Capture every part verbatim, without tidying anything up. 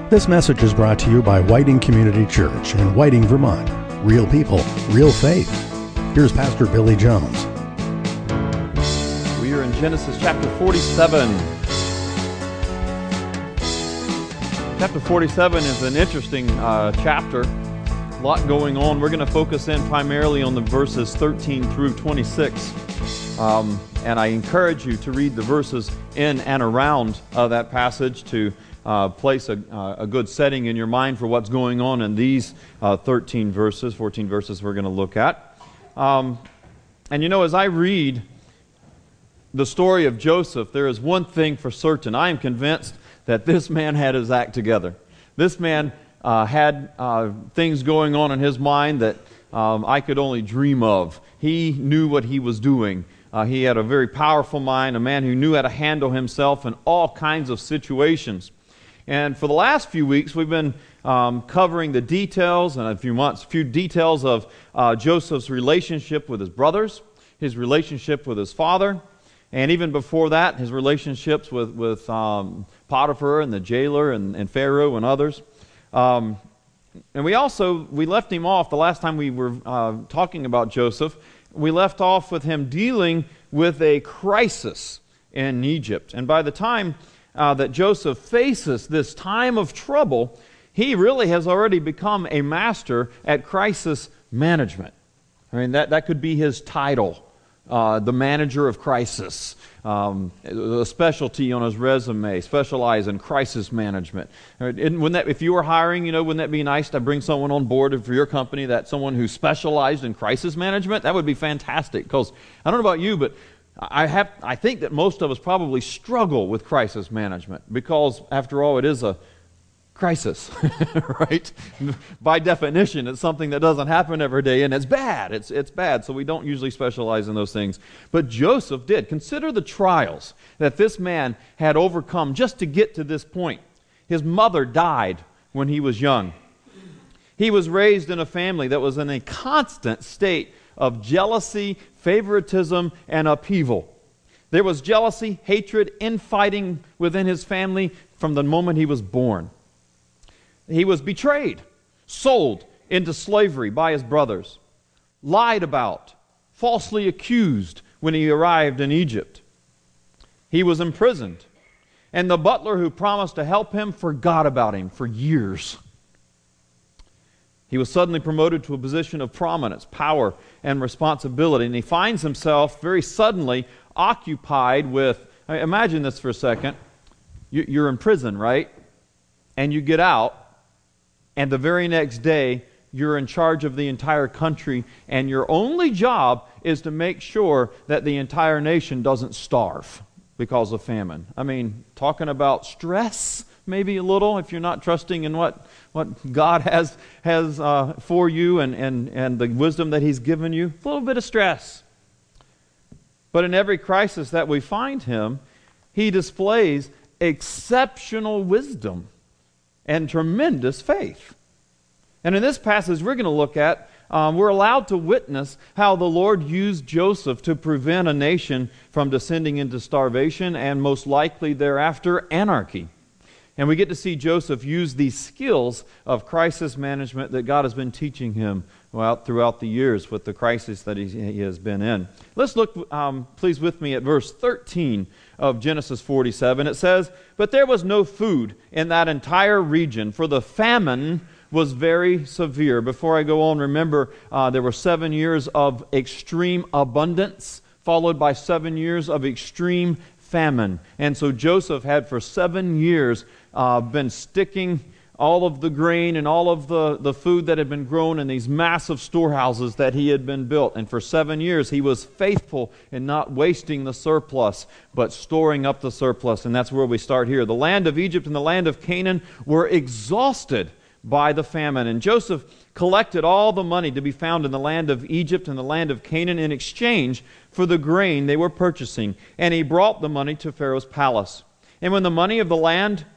This message is brought to you by Whiting Community Church in Whiting, Vermont. Real people, real faith. Here's Pastor Billy Jones. We are in Genesis chapter forty-seven. Chapter forty-seven is an interesting uh, chapter. A lot going on. We're going to focus in primarily on the verses thirteen through twenty-six. Um, and I encourage you to read the verses in and around uh, that passage to uh, place a, uh, a good setting in your mind for what's going on in these uh, thirteen verses, fourteen verses we're going to look at. Um, and you know, as I read the story of Joseph, there is one thing for certain. I am convinced that this man had his act together. This man uh, had uh, things going on in his mind that um, I could only dream of. He knew what he was doing. Uh, he had a very powerful mind, a man who knew how to handle himself in all kinds of situations. And for the last few weeks, we've been um, covering the details, and a few months, a few details of uh, Joseph's relationship with his brothers, his relationship with his father, and even before that, his relationships with, with um, Potiphar and the jailer and, and Pharaoh and others. Um, and we also, we left him off, the last time we were uh, talking about Joseph, we left off with him dealing with a crisis in Egypt. And by the time uh, that Joseph faces this time of trouble, he really has already become a master at crisis management. I mean, that, that could be his title. Uh, the manager of crisis, um, a specialty on his resume, specialize in crisis management. And wouldn't that, if you were hiring, you know, wouldn't that be nice to bring someone on board for your company, that someone who specialized in crisis management? That would be fantastic, because I don't know about you, but I have, I think that most of us probably struggle with crisis management, because after all, it is a crisis, right? By definition, it's something that doesn't happen every day, and it's bad. It's it's bad, so we don't usually specialize in those things. But Joseph did. Consider the trials that this man had overcome just to get to this point. His mother died when he was young. He was raised in a family that was in a constant state of jealousy, favoritism, and upheaval. There was jealousy, hatred, infighting within his family from the moment he was born. He was betrayed, sold into slavery by his brothers, lied about, falsely accused when he arrived in Egypt. He was imprisoned, and the butler who promised to help him forgot about him for years. He was suddenly promoted to a position of prominence, power, and responsibility, and he finds himself very suddenly occupied with, I mean, imagine this for a second. You're in prison, right? And you get out, and the very next day, you're in charge of the entire country, and your only job is to make sure that the entire nation doesn't starve because of famine. I mean, talking about stress, maybe a little, if you're not trusting in what, what God has has uh, for you and, and, and the wisdom that He's given you, a little bit of stress. But in every crisis that we find him, he displays exceptional wisdom and tremendous faith. And in this passage we're going to look at, um, we're allowed to witness how the Lord used Joseph to prevent a nation from descending into starvation and most likely thereafter anarchy. And we get to see Joseph use these skills of crisis management that God has been teaching him well, throughout the years with the crisis that he, he has been in. Let's look, um, please, with me at verse thirteen of Genesis forty-seven. It says, "But there was no food in that entire region, for the famine was very severe." Before I go on, remember, uh, there were seven years of extreme abundance, followed by seven years of extreme famine. And so Joseph had for seven years uh, been sticking all of the grain and all of the, the food that had been grown in these massive storehouses that he had been built. And for seven years he was faithful in not wasting the surplus, but storing up the surplus. And that's where we start here. The land of Egypt and the land of Canaan were exhausted by the famine. And Joseph collected all the money to be found in the land of Egypt and the land of Canaan in exchange for the grain they were purchasing. And he brought the money to Pharaoh's palace. And when the money of the land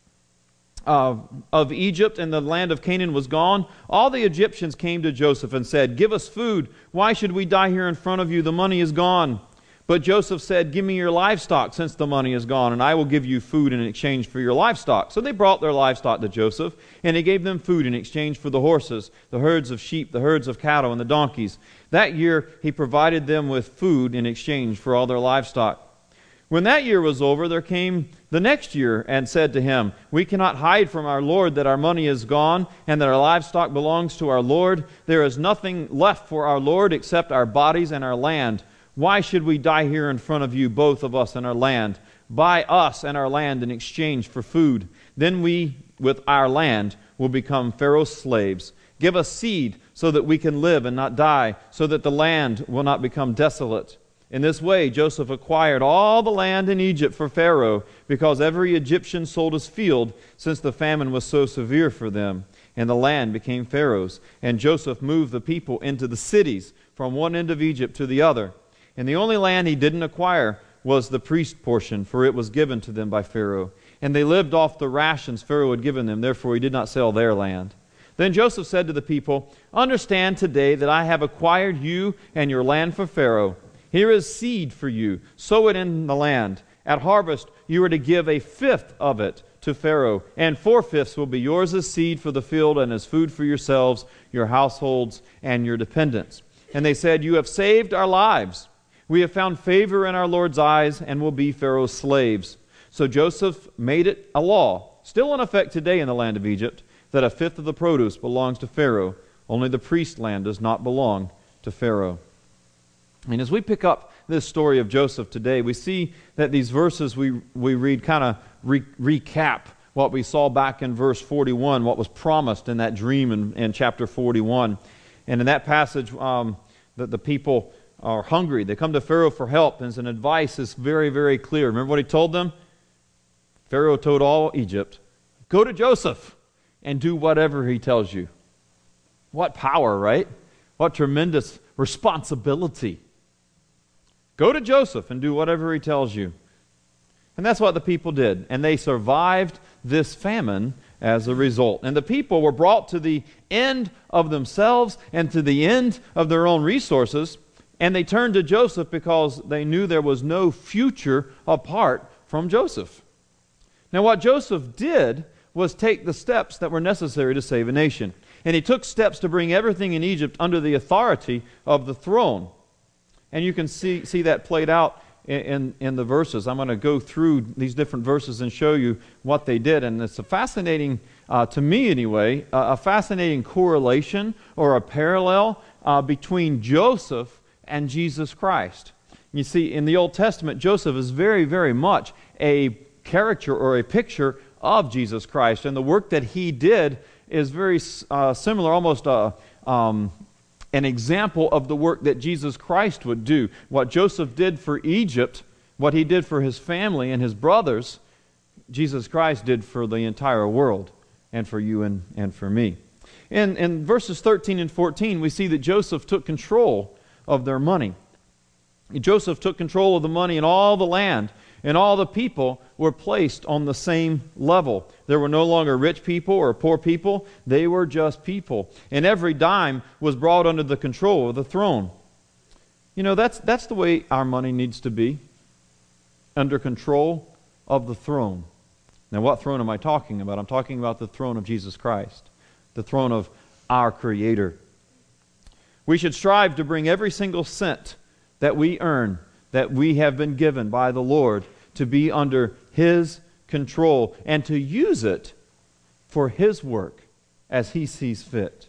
Uh, of Egypt and the land of Canaan was gone, all the Egyptians came to Joseph and said, "Give us food. Why should we die here in front of you? The money is gone." But Joseph said, give me your livestock since the money is gone, and I will give you food in exchange for your livestock. So they brought their livestock to Joseph, and he gave them food in exchange for the horses, the herds of sheep, the herds of cattle, and the donkeys. That year he provided them with food in exchange for all their livestock. When that year was over, there came the next year and said to him, we cannot hide from our Lord that our money is gone and that our livestock belongs to our Lord. There is nothing left for our Lord except our bodies and our land. Why should we die here in front of you, both of us and our land? Buy us and our land in exchange for food. Then we, with our land, will become Pharaoh's slaves. Give us seed so that we can live and not die, so that the land will not become desolate. In this way, Joseph acquired all the land in Egypt for Pharaoh, because every Egyptian sold his field, since the famine was so severe for them. And the land became Pharaoh's. And Joseph moved the people into the cities, from one end of Egypt to the other. And the only land he didn't acquire was the priest portion, for it was given to them by Pharaoh. And they lived off the rations Pharaoh had given them, therefore he did not sell their land. Then Joseph said to the people, understand today that I have acquired you and your land for Pharaoh. Here is seed for you. Sow it in the land. At harvest you are to give a fifth of it to Pharaoh, and four-fifths will be yours as seed for the field and as food for yourselves, your households, and your dependents. And they said, you have saved our lives. We have found favor in our Lord's eyes and will be Pharaoh's slaves. So Joseph made it a law, still in effect today in the land of Egypt, that a fifth of the produce belongs to Pharaoh. Only the priest land does not belong to Pharaoh. And as we pick up this story of Joseph today, we see that these verses we, we read kind of re- recap what we saw back in verse forty-one, what was promised in that dream in, in chapter forty-one. And in that passage, um, the, the people are hungry. They come to Pharaoh for help, and his advice is very, very clear. Remember what he told them? Pharaoh told all Egypt, go to Joseph and do whatever he tells you. What power, right? What tremendous responsibility. Go to Joseph and do whatever he tells you. And that's what the people did. And they survived this famine as a result. And the people were brought to the end of themselves and to the end of their own resources. And they turned to Joseph because they knew there was no future apart from Joseph. Now what Joseph did was take the steps that were necessary to save a nation. And he took steps to bring everything in Egypt under the authority of the throne. And you can see, see that played out in, in, in the verses. I'm going to go through these different verses and show you what they did. And it's a fascinating, uh, to me anyway, uh, a fascinating correlation or a parallel uh, between Joseph and Jesus Christ. You see, in the Old Testament, Joseph is very, very much a caricature or a picture of Jesus Christ. And the work that he did is very uh, similar, almost a... Um, an example of the work that Jesus Christ would do. What Joseph did for Egypt, what he did for his family and his brothers, Jesus Christ did for the entire world and for you and, and for me. In, in verses thirteen and fourteen, we see that Joseph took control of their money. Joseph took control of the money and all the land, and all the people were placed on the same level. There were no longer rich people or poor people. They were just people. And every dime was brought under the control of the throne. You know, that's, that's the way our money needs to be. Under control of the throne. Now, what throne am I talking about? I'm talking about the throne of Jesus Christ. The throne of our Creator. We should strive to bring every single cent that we earn, that we have been given by the Lord, to be under His control and to use it for His work as He sees fit.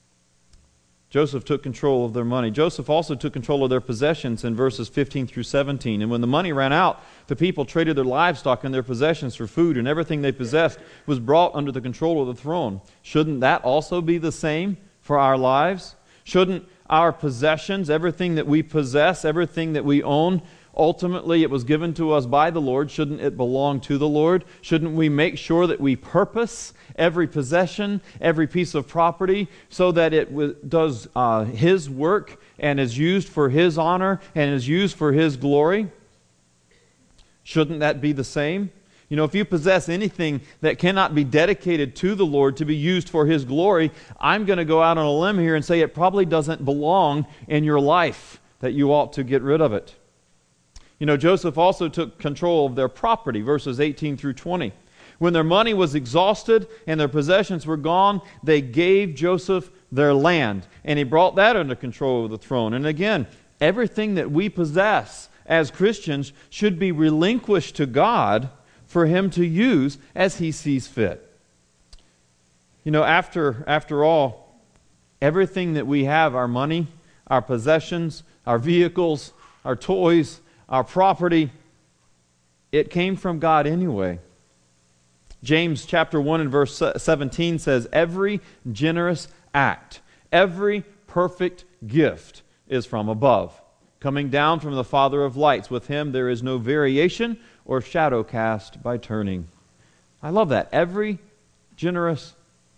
Joseph took control of their money. Joseph also took control of their possessions in verses fifteen through seventeen. And when the money ran out, the people traded their livestock and their possessions for food, and everything they possessed was brought under the control of the throne. Shouldn't that also be the same for our lives? Shouldn't our possessions, everything that we possess, everything that we own, ultimately it was given to us by the Lord, shouldn't it belong to the Lord? Shouldn't we make sure that we purpose every possession, every piece of property, so that it w- does uh, His work and is used for His honor and is used for His glory? Shouldn't that be the same? You know, if you possess anything that cannot be dedicated to the Lord to be used for His glory, I'm going to go out on a limb here and say it probably doesn't belong in your life, that you ought to get rid of it. You know, Joseph also took control of their property, verses eighteen through twenty. When their money was exhausted and their possessions were gone, they gave Joseph their land, and he brought that under control of the throne. And again, everything that we possess as Christians should be relinquished to God for Him to use as He sees fit. You know, after, after all, everything that we have, our money, our possessions, our vehicles, our toys, our property, it came from God anyway. James chapter one and verse seventeen says, every generous act, every perfect gift is from above, coming down from the Father of lights. With Him there is no variation or shadow cast by turning. I love that. Every generous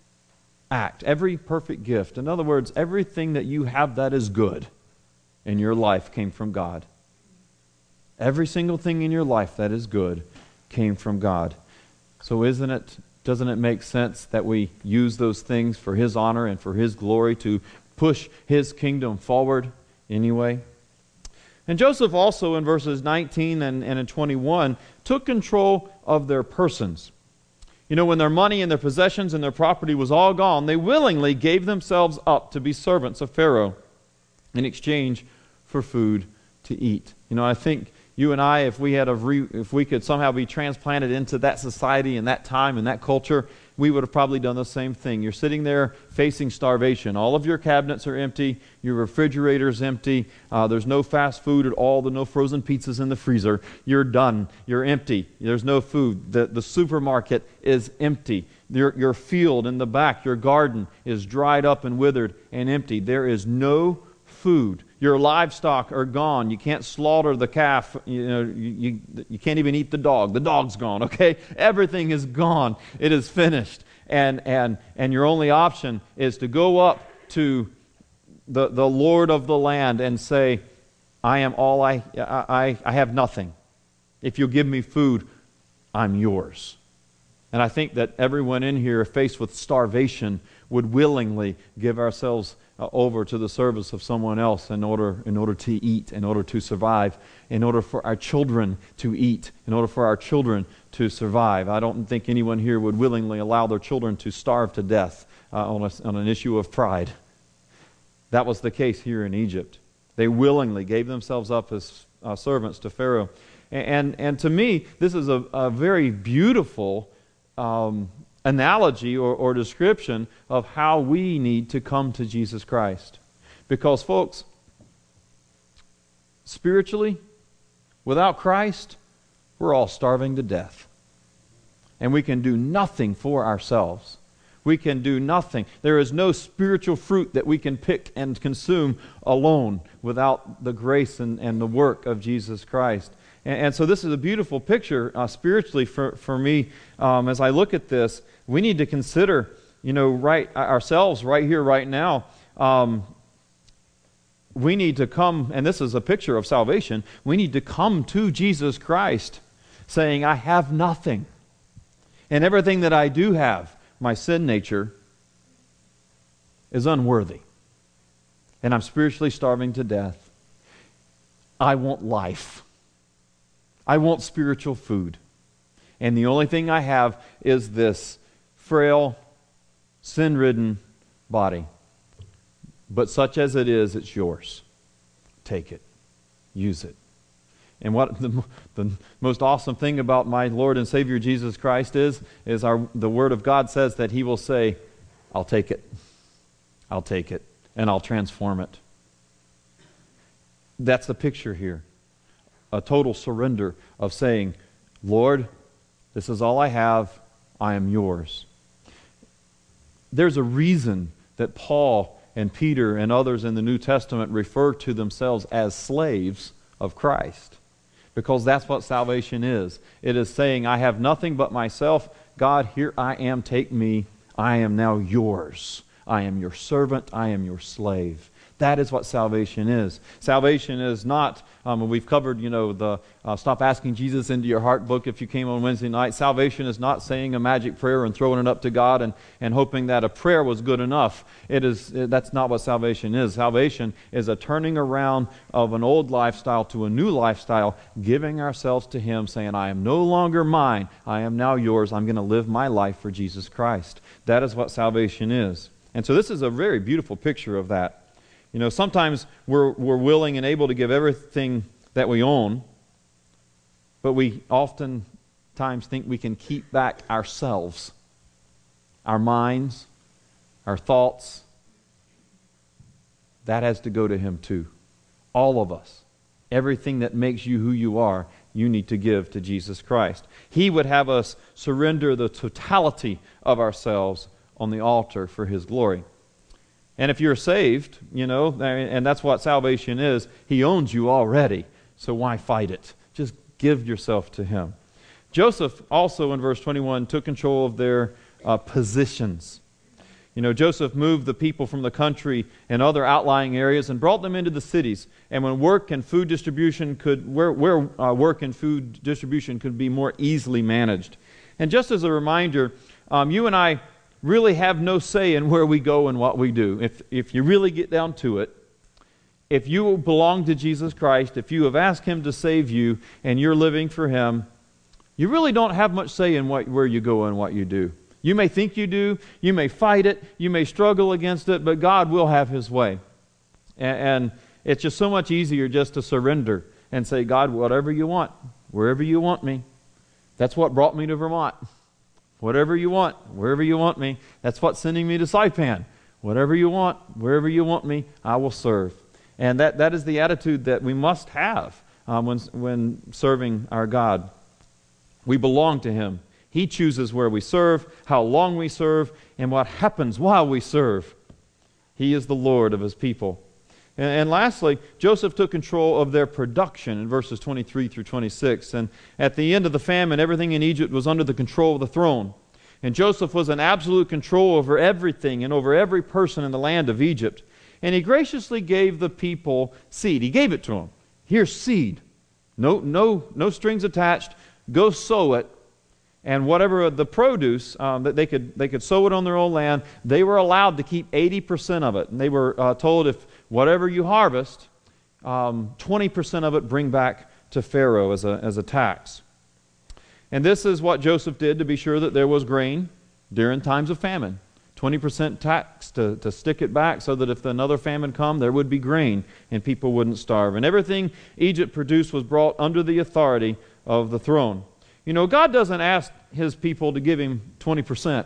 act, every perfect gift. In other words, everything that you have that is good in your life came from God. Every single thing in your life that is good came from God. So isn't it, doesn't it make sense that we use those things for His honor and for His glory to push His kingdom forward anyway? And Joseph also in verses nineteen and, and in twenty-one took control of their persons. You know, when their money and their possessions and their property was all gone, they willingly gave themselves up to be servants of Pharaoh in exchange for food to eat. You know, I think you and I, if we had a re, if we could somehow be transplanted into that society and that time and that culture, we would have probably done the same thing. You're sitting there facing starvation. All of your cabinets are empty. Your refrigerator's empty. Uh, there's no fast food at all. There's no frozen pizzas in the freezer. You're done. You're empty. There's no food. The, the supermarket is empty. Your, your field in the back, your garden is dried up and withered and empty. There is no food. Your livestock are gone. You can't slaughter the calf. You know, you, you, you can't even eat the dog. The dog's gone, okay? Everything is gone. It is finished. And and and your only option is to go up to the, the Lord of the land and say, I am all I, I, I have nothing. If you'll give me food, I'm yours. And I think that everyone in here faced with starvation would willingly give ourselves uh, over to the service of someone else in order, in order to eat, in order to survive, in order for our children to eat, in order for our children to survive. I don't think anyone here would willingly allow their children to starve to death uh, on, a, on an issue of pride. That was the case here in Egypt. They willingly gave themselves up as uh, servants to Pharaoh. And, and, and to me, this is a, a very beautiful um, analogy or, or description of how we need to come to Jesus Christ. Because, folks, spiritually, without Christ, we're all starving to death. And we can do nothing for ourselves. We can do nothing. There is no spiritual fruit that we can pick and consume alone without the grace and, and the work of Jesus Christ. And, and so this is a beautiful picture uh, spiritually for, for me. Um, as I look at this, we need to consider, you know, right ourselves right here, right now. Um, we need to come, and this is a picture of salvation, we need to come to Jesus Christ saying, I have nothing. And everything that I do have, my sin nature, is unworthy. And I'm spiritually starving to death. I want life. I want spiritual food. And the only thing I have is this frail, sin-ridden body. But such as it is, it's yours. Take it. Use it. And what the, the most awesome thing about my Lord and Savior Jesus Christ is, is our, the Word of God says that He will say, I'll take it. I'll take it. And I'll transform it. That's the picture here. A total surrender of saying, Lord, this is all I have. I am yours. There's a reason that Paul and Peter and others in the New Testament refer to themselves as slaves of Christ. Because that's what salvation is. It is saying, I have nothing but myself. God, here I am. Take me. I am now yours. I am your servant. I am your slave. That is what salvation is. Salvation is not, um, we've covered, you know, the uh, Stop Asking Jesus Into Your Heart book if you came on Wednesday night. Salvation is not saying a magic prayer and throwing it up to God and, and hoping that a prayer was good enough. It is, that's not what salvation is. Salvation is a turning around of an old lifestyle to a new lifestyle, giving ourselves to Him, saying, I am no longer mine, I am now yours. I'm going to live my life for Jesus Christ. That is what salvation is. And so this is a very beautiful picture of that. You know, sometimes we're, we're willing and able to give everything that we own, but we oftentimes think we can keep back ourselves, our minds, our thoughts. That has to go to Him too. All of us. Everything that makes you who you are, you need to give to Jesus Christ. He would have us surrender the totality of ourselves on the altar for His glory. And if you're saved, you know, and that's what salvation is, He owns you already. So why fight it? Just give yourself to Him. Joseph also in verse twenty-one took control of their uh, positions. You know, Joseph moved the people from the country and other outlying areas and brought them into the cities. And when work and food distribution could, where, where uh, work and food distribution could be more easily managed. And just as a reminder, um, you and I really have no say in where we go and what we do. If, if you really get down to it, if you belong to Jesus Christ, if you have asked Him to save you and you're living for Him, you really don't have much say in what, where you go and what you do. You may think you do, you may fight it, you may struggle against it, but God will have His way. And, and it's just so much easier just to surrender and say, God, whatever you want, wherever you want me. That's what brought me to Vermont. Whatever you want, wherever you want me. That's what's sending me to Saipan. Whatever you want, wherever you want me, I will serve. And that, that is the attitude that we must have um, when, when serving our God. We belong to Him. He chooses where we serve, how long we serve, and what happens while we serve. He is the Lord of His people. And, and lastly, Joseph took control of their production in verses twenty-three through twenty-six. And at the end of the famine, everything in Egypt was under the control of the throne. And Joseph was in absolute control over everything and over every person in the land of Egypt. And he graciously gave the people seed. He gave it to them. Here's seed. No, no, no strings attached. Go sow it. And whatever the produce, um, that they could they could sow it on their own land, they were allowed to keep eighty percent of it. And they were uh, told, if whatever you harvest, um, twenty percent of it bring back to Pharaoh as a, as a tax. And this is what Joseph did to be sure that there was grain during times of famine. twenty percent tax to, to stick it back so that if another famine come, there would be grain and people wouldn't starve. And everything Egypt produced was brought under the authority of the throne. You know, God doesn't ask His people to give Him twenty percent.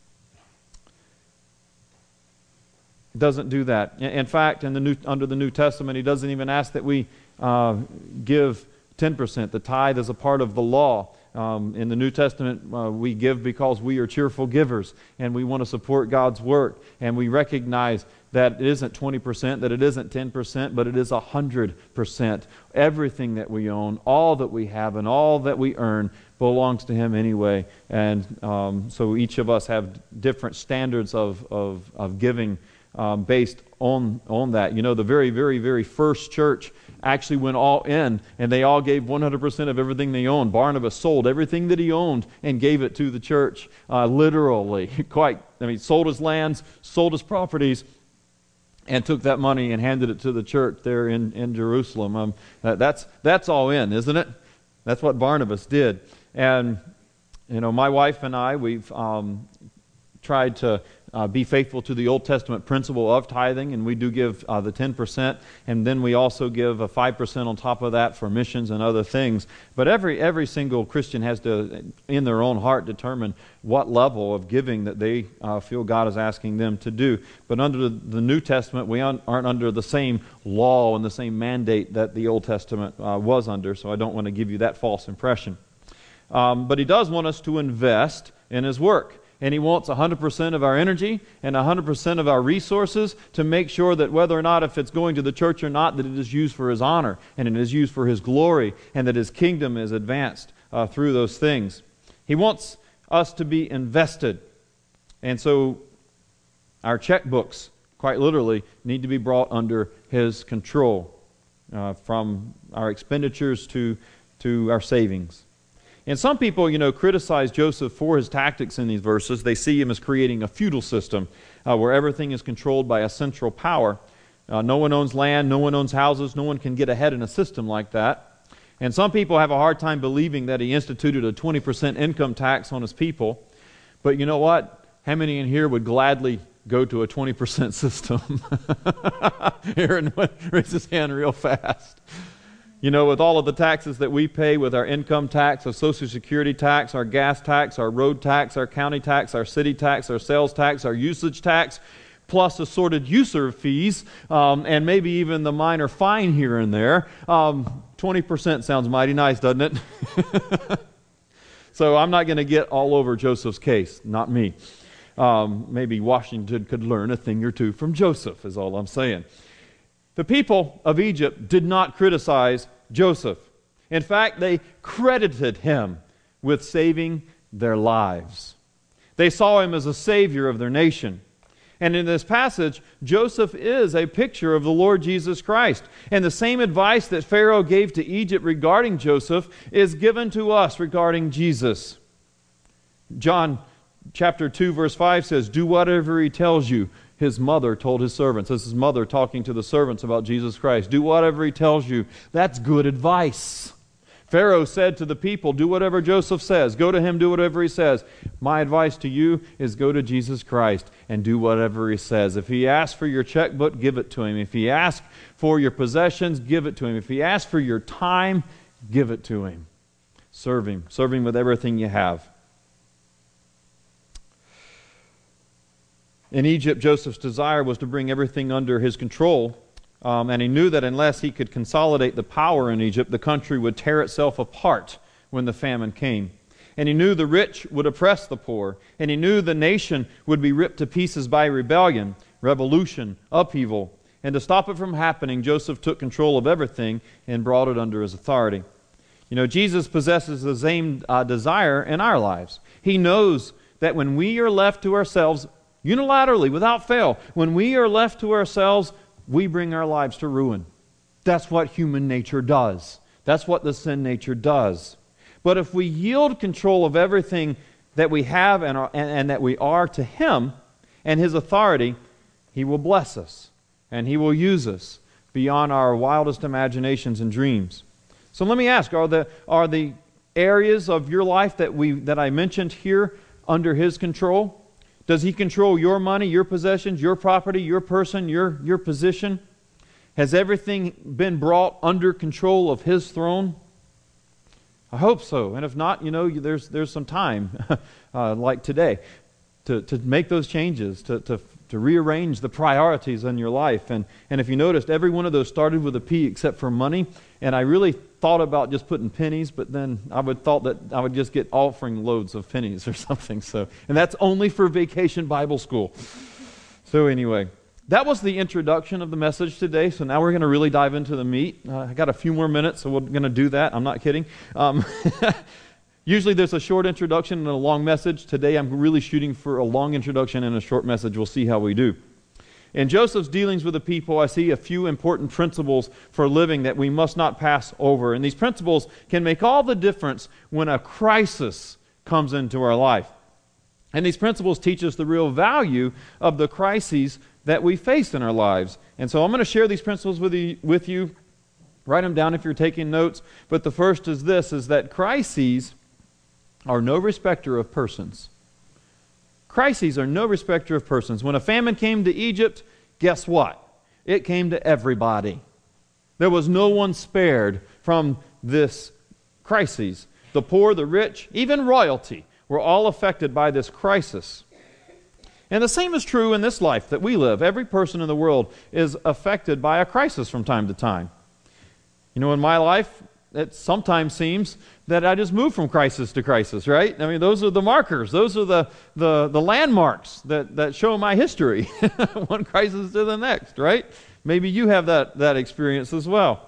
He doesn't do that. In fact, in the New, under the New Testament, He doesn't even ask that we uh, give ten percent. The tithe is a part of the law. Um, in the New Testament, uh, we give because we are cheerful givers and we want to support God's work. And we recognize that it isn't twenty percent, that it isn't ten percent, but it is one hundred percent. Everything that we own, all that we have, and all that we earn belongs to Him anyway. And um, so each of us have different standards of, of, of giving um, based on, on that. You know, the very, very, very first church actually went all in, and they all gave one hundred percent of everything they owned. Barnabas sold everything that he owned and gave it to the church, uh, literally. Quite, I mean, sold his lands, sold his properties, and took that money and handed it to the church there in, in Jerusalem. Um, that, that's, that's all in, isn't it? That's what Barnabas did. And, you know, my wife and I, we've um, tried to Uh, be faithful to the Old Testament principle of tithing, and we do give uh, the ten percent, and then we also give a five percent on top of that for missions and other things. But every every single Christian has to, in their own heart, determine what level of giving that they uh, feel God is asking them to do. But under the, the New Testament, we aren't under the same law and the same mandate that the Old Testament uh, was under, so I don't want to give you that false impression. Um, but He does want us to invest in His work. And He wants one hundred percent of our energy and one hundred percent of our resources to make sure that whether or not if it's going to the church or not, that it is used for His honor and it is used for His glory and that His kingdom is advanced uh, through those things. He wants us to be invested. And so our checkbooks quite literally, need to be brought under His control, uh, from our expenditures to, to our savings. And some people, you know, criticize Joseph for his tactics in these verses. They see him as creating a feudal system uh, where everything is controlled by a central power. Uh, no one owns land, no one owns houses, no one can get ahead in a system like that. And some people have a hard time believing that he instituted a twenty percent income tax on his people. But you know what? How many in here would gladly go to a twenty percent system? Aaron raised his hand real fast. You know, with all of the taxes that we pay, with our income tax, our Social Security tax, our gas tax, our road tax, our county tax, our city tax, our sales tax, our usage tax, plus assorted user fees, um, and maybe even the minor fine here and there, um, twenty percent sounds mighty nice, doesn't it? So I'm not going to get all over Joseph's case, not me. Um, maybe Washington could learn a thing or two from Joseph, is all I'm saying. The people of Egypt did not criticize Joseph. In fact, they credited him with saving their lives. They saw him as a savior of their nation. And in this passage, Joseph is a picture of the Lord Jesus Christ. And the same advice that Pharaoh gave to Egypt regarding Joseph is given to us regarding Jesus. John chapter two, verse five says, "Do whatever he tells you." His mother told his servants. This is his mother talking to the servants about Jesus Christ. Do whatever he tells you. That's good advice. Pharaoh said to the people, do whatever Joseph says. Go to him, do whatever he says. My advice to you is go to Jesus Christ and do whatever he says. If he asks for your checkbook, give it to him. If he asks for your possessions, give it to him. If he asks for your time, give it to him. Serve him. Serve him with everything you have. In Egypt, Joseph's desire was to bring everything under his control, um, and he knew that unless he could consolidate the power in Egypt, the country would tear itself apart when the famine came. And he knew the rich would oppress the poor, and he knew the nation would be ripped to pieces by rebellion, revolution, upheaval. And to stop it from happening, Joseph took control of everything and brought it under his authority. You know, Jesus possesses the same uh, desire in our lives. He knows that when we are left to ourselves, unilaterally, without fail, when we are left to ourselves, we bring our lives to ruin. That's what human nature does. That's what the sin nature does. But if we yield control of everything that we have and, are, and, and that we are to Him and His authority, He will bless us and He will use us beyond our wildest imaginations and dreams. So let me ask, are the, are the areas of your life that, we, that I mentioned here under His control? Does He control your money, your possessions, your property, your person, your, your position? Has everything been brought under control of His throne? I hope so. And if not, you know, there's there's some time, uh, like today, to, to make those changes, to, to to rearrange the priorities in your life. And, and if you noticed, every one of those started with a P except for money. And I really thought about just putting pennies, but then I would thought that I would just get offering loads of pennies or something. So, and that's only for Vacation Bible School. So anyway, that was the introduction of the message today. So now we're going to really dive into the meat. Uh, I got a few more minutes, so we're going to do that. I'm not kidding. Um, usually there's a short introduction and a long message. Today I'm really shooting for a long introduction and a short message. We'll see how we do. In Joseph's dealings with the people, I see a few important principles for living that we must not pass over. And these principles can make all the difference when a crisis comes into our life. And these principles teach us the real value of the crises that we face in our lives. And so I'm going to share these principles with you, with you. Write them down if you're taking notes. But the first is this, is that crises are no respecter of persons. Crises are no respecter of persons. When a famine came to Egypt, guess what? It came to everybody. There was no one spared from this crisis. The poor, the rich, even royalty were all affected by this crisis. And the same is true in this life that we live. Every person in the world is affected by a crisis from time to time. You know, in my life, it sometimes seems that I just move from crisis to crisis, right? I mean, those are the markers. Those are the, the, the landmarks that, that show my history. One crisis to the next, right? Maybe you have that, that experience as well.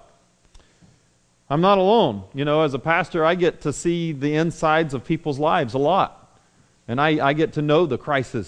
I'm not alone. You know, as a pastor, I get to see the insides of people's lives a lot. And I, I get to know the crisis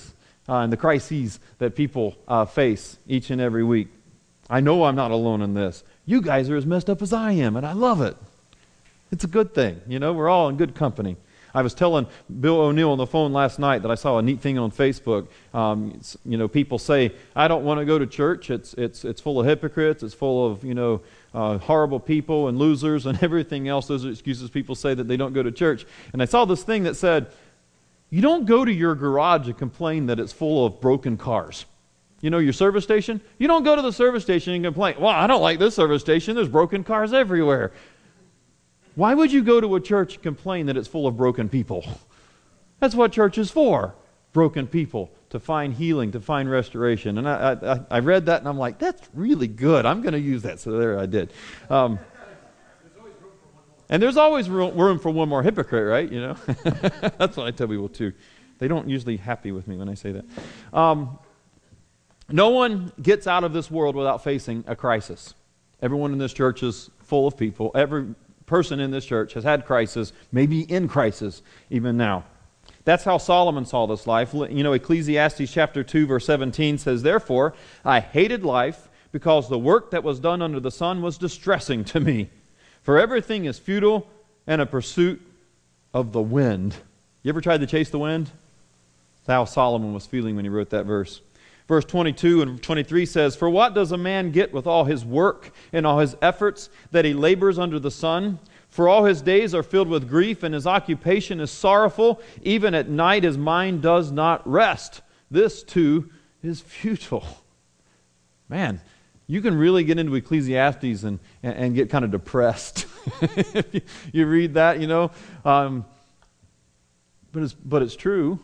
uh, and the crises that people uh, face each and every week. I know I'm not alone in this. You guys are as messed up as I am, and I love it. It's a good thing. You know, we're all in good company. I was telling Bill O'Neill on the phone last night that I saw a neat thing on Facebook. Um, you know, people say, I don't want to go to church. It's it's it's full of hypocrites. It's full of, you know, uh, horrible people and losers and everything else. Those are excuses people say that they don't go to church. And I saw this thing that said, you don't go to your garage and complain that it's full of broken cars. You know, your service station? You don't go to the service station and complain, well, I don't like this service station. There's broken cars everywhere. Why would you go to a church and complain that it's full of broken people? That's what church is for. Broken people, to find healing, to find restoration. And I, I, I read that and I'm like, that's really good. I'm going to use that. So there I did. Um, and there's always room for one more hypocrite, right? You know, that's what I tell people too. They don't usually happy with me when I say that. Um, no one gets out of this world without facing a crisis. Everyone in this church is full of people. Every person in this church has had crisis, maybe in crisis even now. That's how Solomon saw this life. You know, Ecclesiastes chapter two verse seventeen says, therefore, I hated life because the work that was done under the sun was distressing to me. For everything is futile and a pursuit of the wind. You ever tried to chase the wind? That's how Solomon was feeling when he wrote that verse. Verse twenty-two and twenty-three says, for what does a man get with all his work and all his efforts that he labors under the sun? For all his days are filled with grief, and his occupation is sorrowful. Even at night his mind does not rest. This too is futile. Man, you can really get into Ecclesiastes and, and, and get kind of depressed. you, you read that, you know. Um, but it's, but it's true.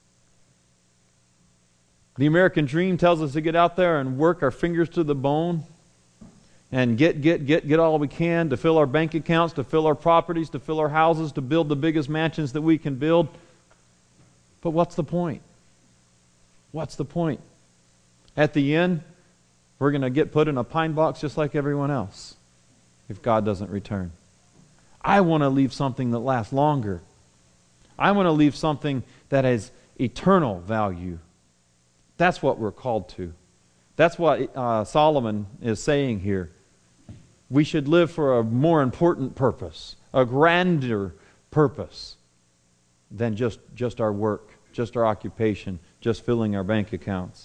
The American dream tells us to get out there and work our fingers to the bone and get, get, get, get all we can to fill our bank accounts, to fill our properties, to fill our houses, to build the biggest mansions that we can build. But what's the point? What's the point? At the end, we're going to get put in a pine box just like everyone else if God doesn't return. I want to leave something that lasts longer. I want to leave something that has eternal value. That's what we're called to. That's what uh, Solomon is saying here. We should live for a more important purpose, a grander purpose than just, just our work, just our occupation, just filling our bank accounts.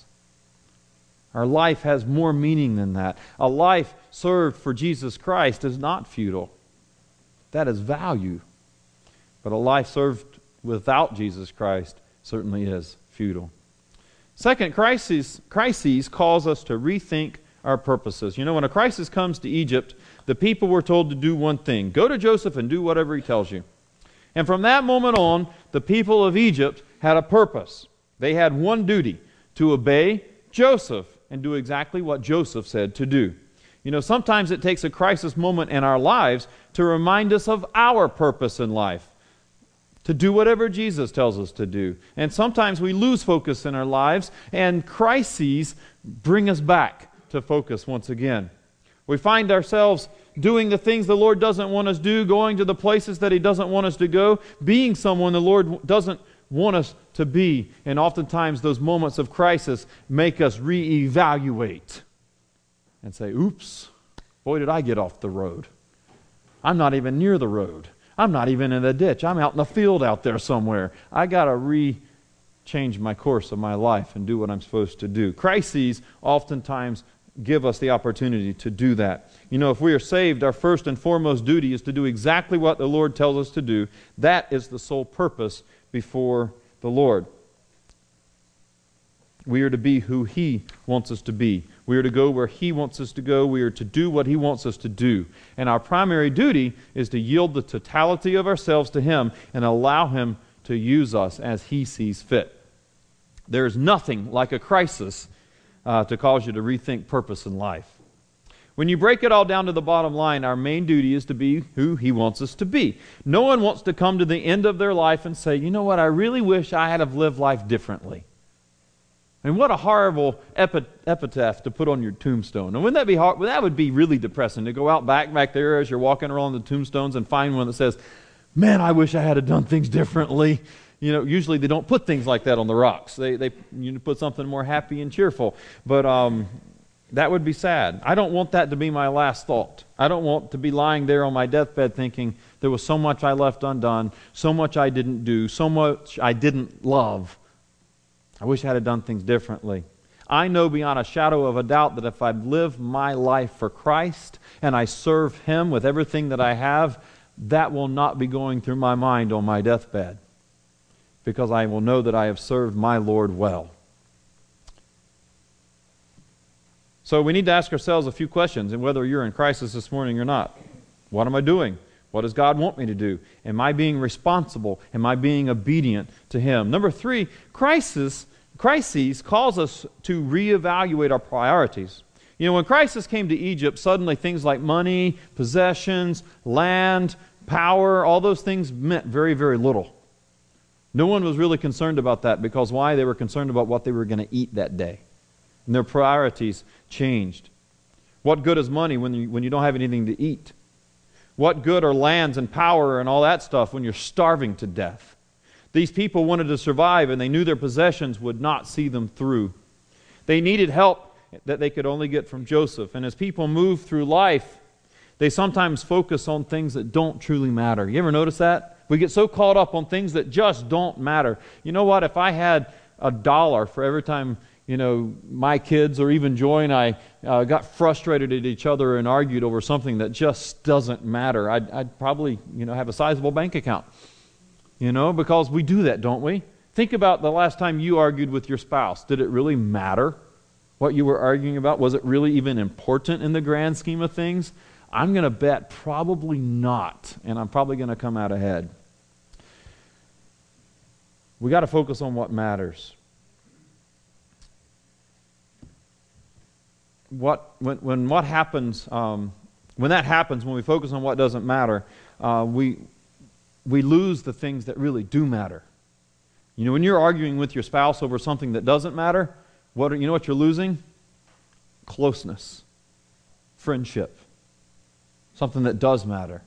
Our life has more meaning than that. A life served for Jesus Christ is not futile. That is value. But a life served without Jesus Christ certainly is futile. Second, crises, crises cause us to rethink our purposes. You know, when a crisis comes to Egypt, the people were told to do one thing. Go to Joseph and do whatever he tells you. And from that moment on, the people of Egypt had a purpose. They had one duty, to obey Joseph and do exactly what Joseph said to do. You know, sometimes it takes a crisis moment in our lives to remind us of our purpose in life, to do whatever Jesus tells us to do. And sometimes we lose focus in our lives, and crises bring us back to focus once again. We find ourselves doing the things the Lord doesn't want us to do, going to the places that He doesn't want us to go, being someone the Lord doesn't want us to be. And oftentimes those moments of crisis make us reevaluate and say, oops, boy, did I get off the road. I'm not even near the road. I'm not even in the ditch. I'm out in the field out there somewhere. I got to re-change my course of my life and do what I'm supposed to do. Crises oftentimes give us the opportunity to do that. You know, if we are saved, our first and foremost duty is to do exactly what the Lord tells us to do. That is the sole purpose before the Lord. We are to be who He wants us to be. We are to go where He wants us to go. We are to do what He wants us to do. And our primary duty is to yield the totality of ourselves to Him and allow Him to use us as He sees fit. There is nothing like a crisis uh, to cause you to rethink purpose in life. When you break it all down to the bottom line, our main duty is to be who He wants us to be. No one wants to come to the end of their life and say, you know what, I really wish I had have lived life differently. And what a horrible epi- epitaph to put on your tombstone. And wouldn't that be hard? Well, that would be really depressing to go out back back there as you're walking around the tombstones and find one that says, man, I wish I had done things differently. You know, usually they don't put things like that on the rocks. They they you put something more happy and cheerful. But um, that would be sad. I don't want that to be my last thought. I don't want to be lying there on my deathbed thinking there was so much I left undone, so much I didn't do, so much I didn't love. I wish I had done things differently. I know beyond a shadow of a doubt that if I live my life for Christ and I serve Him with everything that I have, that will not be going through my mind on my deathbed, because I will know that I have served my Lord well. So we need to ask ourselves a few questions, and whether you're in crisis this morning or not. What am I doing? What does God want me to do? Am I being responsible? Am I being obedient to Him? Number three, crisis, crises cause us to reevaluate our priorities. You know, when crisis came to Egypt, suddenly things like money, possessions, land, power, all those things meant very, very little. No one was really concerned about that, because why? They were concerned about what they were going to eat that day. And their priorities changed. What good is money when you, when you don't have anything to eat? What good are lands and power and all that stuff when you're starving to death? These people wanted to survive, and they knew their possessions would not see them through. They needed help that they could only get from Joseph. And as people move through life, they sometimes focus on things that don't truly matter. You ever notice that? We get so caught up on things that just don't matter. You know what? If I had a dollar for every time, you know, my kids or even Joy and I uh, got frustrated at each other and argued over something that just doesn't matter, I'd, I'd probably, you know, have a sizable bank account. You know, because we do that, don't we? Think about the last time you argued with your spouse. Did it really matter what you were arguing about? Was it really even important in the grand scheme of things? I'm going to bet probably not, and I'm probably going to come out ahead. We got to focus on what matters. What when when what happens um, when that happens, when we focus on what doesn't matter, uh, we we lose the things that really do matter. You know, when you're arguing with your spouse over something that doesn't matter, what are, you know what you're losing? Closeness, friendship, something that does matter.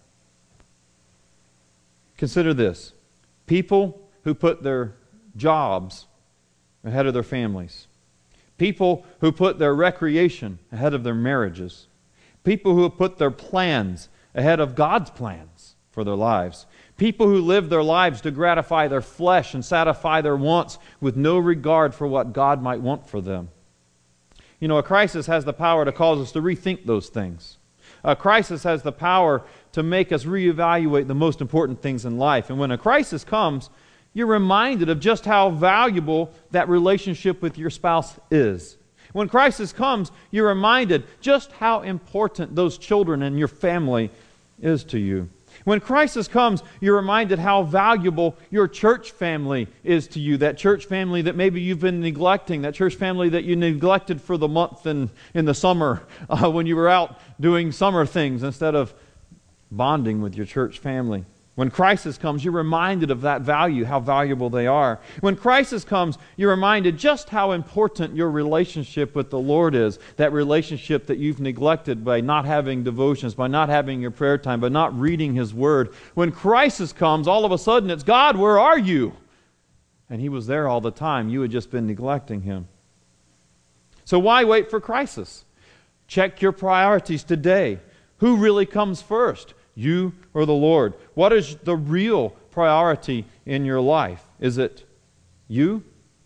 Consider this: people who put their jobs ahead of their families. People who put their recreation ahead of their marriages. People who put their plans ahead of God's plans for their lives. People who live their lives to gratify their flesh and satisfy their wants with no regard for what God might want for them. You know, a crisis has the power to cause us to rethink those things. A crisis has the power to make us reevaluate the most important things in life. And when a crisis comes, you're reminded of just how valuable that relationship with your spouse is. When crisis comes, you're reminded just how important those children and your family is to you. When crisis comes, you're reminded how valuable your church family is to you. That church family that maybe you've been neglecting. That church family that you neglected for the month in, in the summer uh, when you were out doing summer things instead of bonding with your church family. When crisis comes, you're reminded of that value, how valuable they are. When crisis comes, you're reminded just how important your relationship with the Lord is. That relationship that you've neglected by not having devotions, by not having your prayer time, by not reading His Word. When crisis comes, all of a sudden it's, God, where are you? And He was there all the time. You had just been neglecting Him. So why wait for crisis? Check your priorities today. Who really comes first? You or the Lord? What is the real priority in your life? Is it you?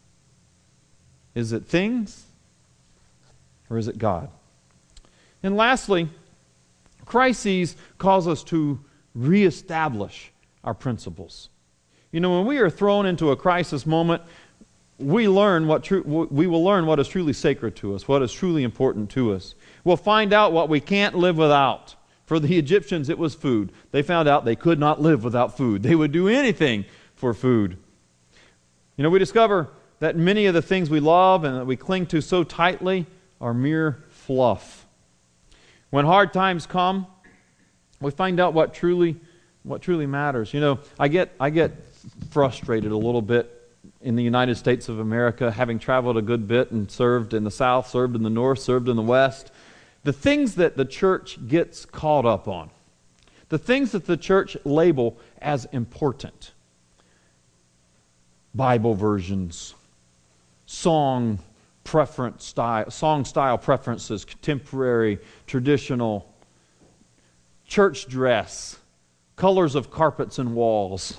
Is it things? Or is it God? And lastly, crises cause us to reestablish our principles. You know, when we are thrown into a crisis moment, we learn what tru- we will learn what is truly sacred to us, what is truly important to us. We'll find out what we can't live without. For the Egyptians, it was food. They found out they could not live without food. They would do anything for food. You know, we discover that many of the things we love and that we cling to so tightly are mere fluff. When hard times come, we find out what truly, what truly matters. You know, I get, I get frustrated a little bit in the United States of America, having traveled a good bit and served in the South, served in the North, served in the West. The things that the church gets caught up on, the things that the church label as important. Bible versions, song preference style, song style preferences, contemporary, traditional, church dress, colors of carpets and walls,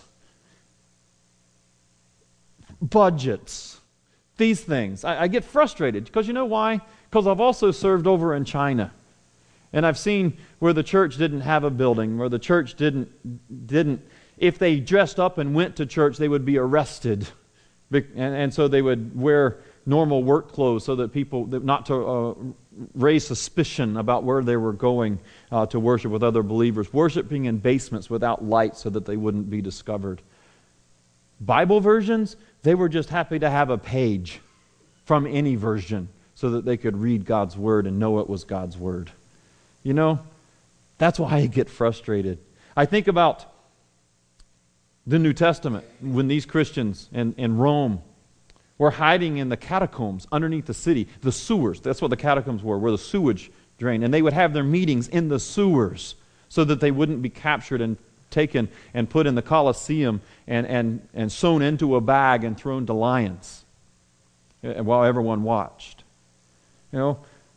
budgets, these things. I, I get frustrated because you know why? Because I've also served over in China. And I've seen where the church didn't have a building, where the church didn't, didn't if they dressed up and went to church, they would be arrested. And, and so they would wear normal work clothes so that people, not to uh, raise suspicion about where they were going uh, to worship with other believers. Worshiping in basements without light so that they wouldn't be discovered. Bible versions, they were just happy to have a page from any version so that they could read God's Word and know it was God's Word. You know, that's why I get frustrated. I think about the New Testament when these Christians in, in Rome were hiding in the catacombs underneath the city, the sewers. That's what the catacombs were, where the sewage drained. And they would have their meetings in the sewers so that they wouldn't be captured and taken and put in the Colosseum and, and, and sewn into a bag and thrown to lions while everyone watched. You know,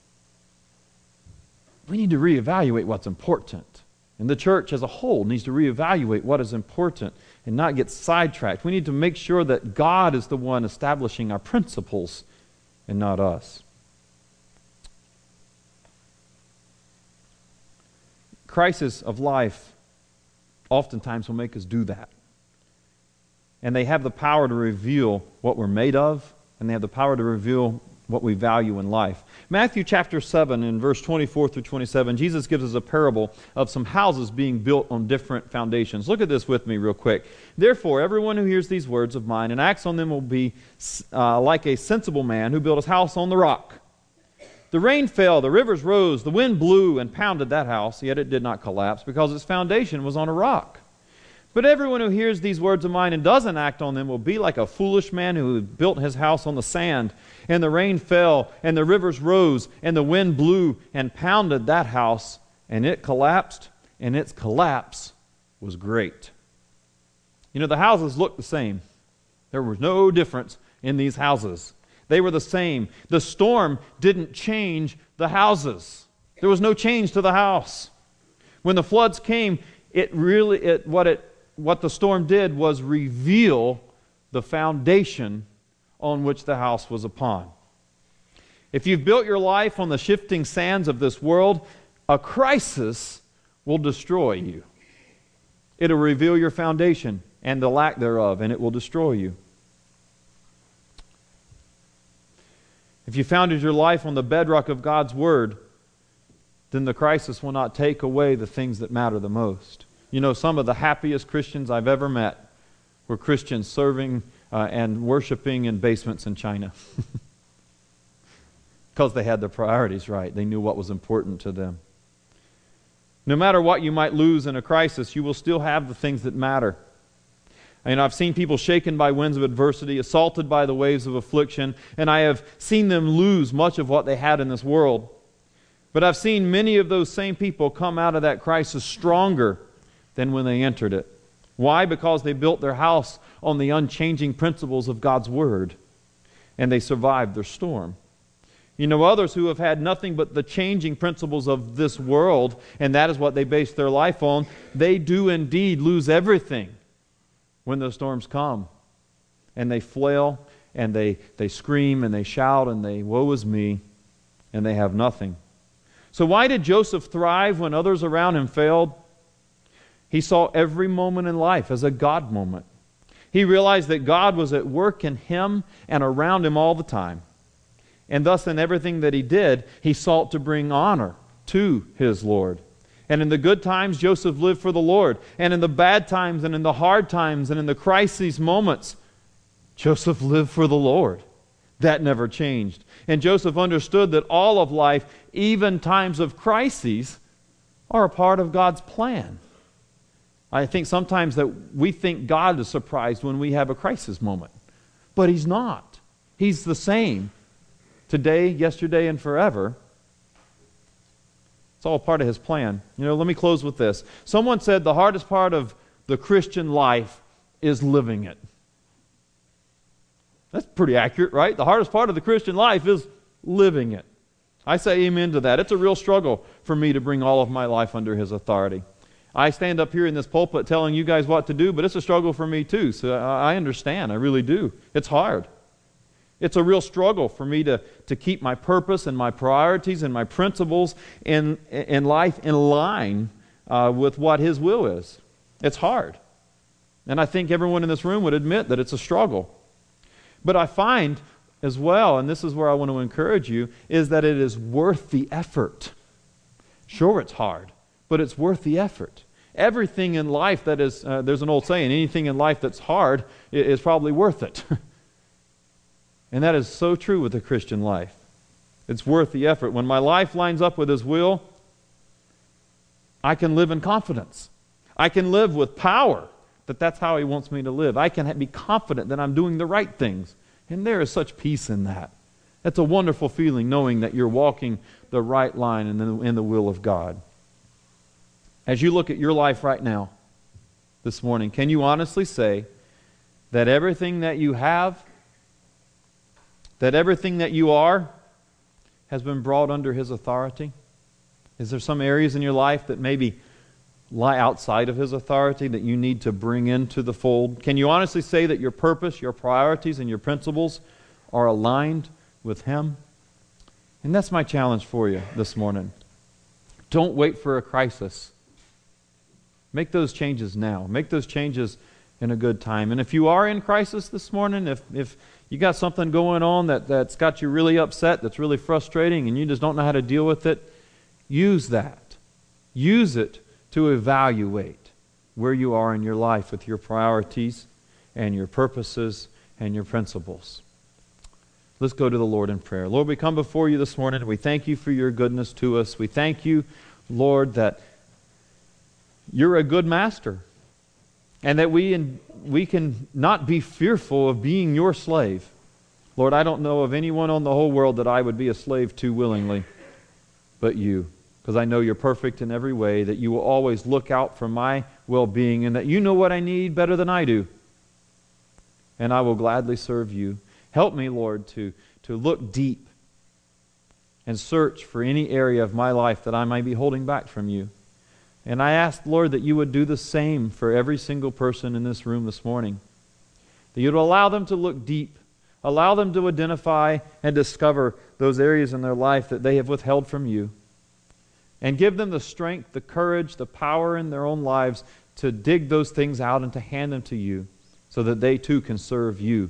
we need to reevaluate what's important. And the church as a whole needs to reevaluate what is important and not get sidetracked. We need to make sure that God is the one establishing our principles and not us. Crisis of life oftentimes will make us do that. And they have the power to reveal what we're made of, and they have the power to reveal what we value in life. Matthew chapter seven in verse twenty-four through twenty-seven, Jesus gives us a parable of some houses being built on different foundations. Look at this with me real quick. Therefore, everyone who hears these words of mine and acts on them will be uh, like a sensible man who built his house on the rock. The rain fell, the rivers rose, the wind blew and pounded that house, yet it did not collapse because its foundation was on a rock. But everyone who hears these words of mine and doesn't act on them will be like a foolish man who built his house on the sand. And the rain fell, and the rivers rose, and the wind blew and pounded that house, and it collapsed, and its collapse was great. You know, the houses looked the same. There was no difference in these houses. They were the same. The storm didn't change the houses. There was no change to the house. When the floods came, it really, it, what it What the storm did was reveal the foundation on which the house was upon. If you've built your life on the shifting sands of this world, a crisis will destroy you. It'll reveal your foundation and the lack thereof, and it will destroy you. If you founded your life on the bedrock of God's Word, then the crisis will not take away the things that matter the most. You know, some of the happiest Christians I've ever met were Christians serving uh, and worshiping in basements in China. Because they had their priorities right. They knew what was important to them. No matter what you might lose in a crisis, you will still have the things that matter. And I've seen people shaken by winds of adversity, assaulted by the waves of affliction, and I have seen them lose much of what they had in this world. But I've seen many of those same people come out of that crisis stronger than when they entered it. Why? Because they built their house on the unchanging principles of God's Word, and they survived their storm. You know, others who have had nothing but the changing principles of this world, and that is what they base their life on, they do indeed lose everything when the storms come. And they flail, and they, they scream, and they shout, and they, woe is me, and they have nothing. So why did Joseph thrive when others around him failed? He saw every moment in life as a God moment. He realized that God was at work in him and around him all the time. And thus in everything that he did, he sought to bring honor to his Lord. And in the good times, Joseph lived for the Lord. And in the bad times and in the hard times and in the crisis moments, Joseph lived for the Lord. That never changed. And Joseph understood that all of life, even times of crises, are a part of God's plan. I think sometimes that we think God is surprised when we have a crisis moment. But He's not. He's the same today, yesterday, and forever. It's all part of His plan. You know, let me close with this. Someone said the hardest part of the Christian life is living it. That's pretty accurate, right? The hardest part of the Christian life is living it. I say amen to that. It's a real struggle for me to bring all of my life under His authority. I stand up here in this pulpit telling you guys what to do, but it's a struggle for me too. So I understand. I really do. It's hard. It's a real struggle for me to, to keep my purpose and my priorities and my principles in, in life in line uh, with what His will is. It's hard. And I think everyone in this room would admit that it's a struggle. But I find as well, and this is where I want to encourage you, is that it is worth the effort. Sure, it's hard, but it's worth the effort. Everything in life that is, uh, there's an old saying, anything in life that's hard is probably worth it. And that is so true with the Christian life. It's worth the effort. When my life lines up with His will, I can live in confidence. I can live with power that that's how He wants me to live. I can be confident that I'm doing the right things. And there is such peace in that. It's a wonderful feeling knowing that you're walking the right line in the, in the will of God. As you look at your life right now, this morning, can you honestly say that everything that you have, that everything that you are, has been brought under His authority? Is there some areas in your life that maybe lie outside of His authority that you need to bring into the fold? Can you honestly say that your purpose, your priorities, and your principles are aligned with Him? And that's my challenge for you this morning. Don't wait for a crisis. Make those changes now. Make those changes in a good time. And if you are in crisis this morning, if if you got something going on that, that's got you really upset, that's really frustrating, and you just don't know how to deal with it, use that. Use it to evaluate where you are in your life with your priorities and your purposes and your principles. Let's go to the Lord in prayer. Lord, we come before you this morning and we thank you for your goodness to us. We thank you, Lord, that you're a good master and that we in, we can not be fearful of being your slave. Lord, I don't know of anyone on the whole world that I would be a slave to willingly but you. Because I know you're perfect in every way, that you will always look out for my well-being, and that you know what I need better than I do. And I will gladly serve you. Help me, Lord, to, to look deep and search for any area of my life that I might be holding back from you. And I ask, Lord, that you would do the same for every single person in this room this morning. That you would allow them to look deep, allow them to identify and discover those areas in their life that they have withheld from you. And give them the strength, the courage, the power in their own lives to dig those things out and to hand them to you so that they too can serve you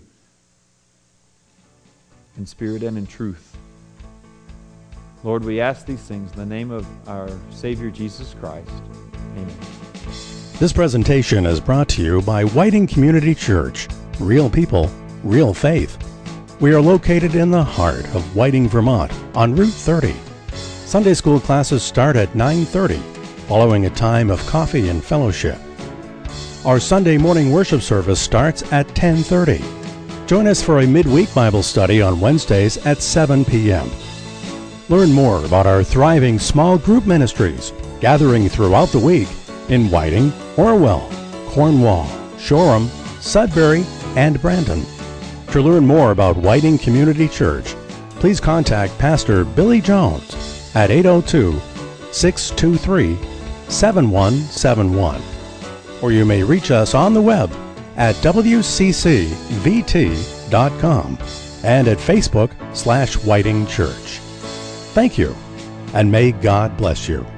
in spirit and in truth. Lord, we ask these things in the name of our Savior Jesus Christ. Amen. This presentation is brought to you by Whiting Community Church. Real people, real faith. We are located in the heart of Whiting, Vermont on Route thirty. Sunday school classes start at nine thirty, following a time of coffee and fellowship. Our Sunday morning worship service starts at ten thirty. Join us for a midweek Bible study on Wednesdays at seven p.m. Learn more about our thriving small group ministries gathering throughout the week in Whiting, Orwell, Cornwall, Shoreham, Sudbury, and Brandon. To learn more about Whiting Community Church, please contact Pastor Billy Jones at eight oh two, six two three, seven one seven one. Or you may reach us on the web at w c c v t dot com and at Facebook slash Whiting Church. Thank you, and may God bless you.